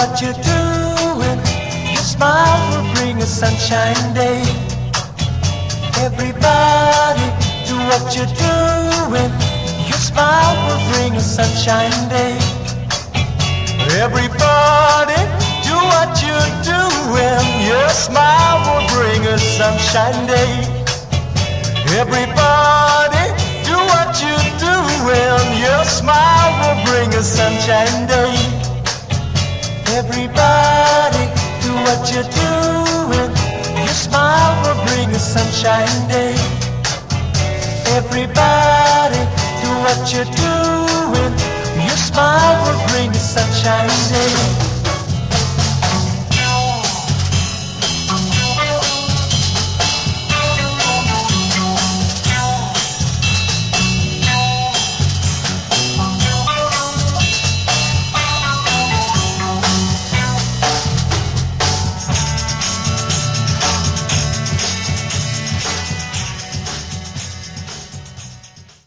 what you're doing. Your smile will bring a sunshine day. Everybody, do what you're doing. Your smile will bring a sunshine day. Everybody, do what you're doing. Your smile will bring a sunshine day. Everybody, do what you're doing. Your smile will bring a sunshine day. Everybody, do what you're doing. Your smile will bring a sunshine day. Everybody, do what you're doing. Your smile will bring a sunshine day.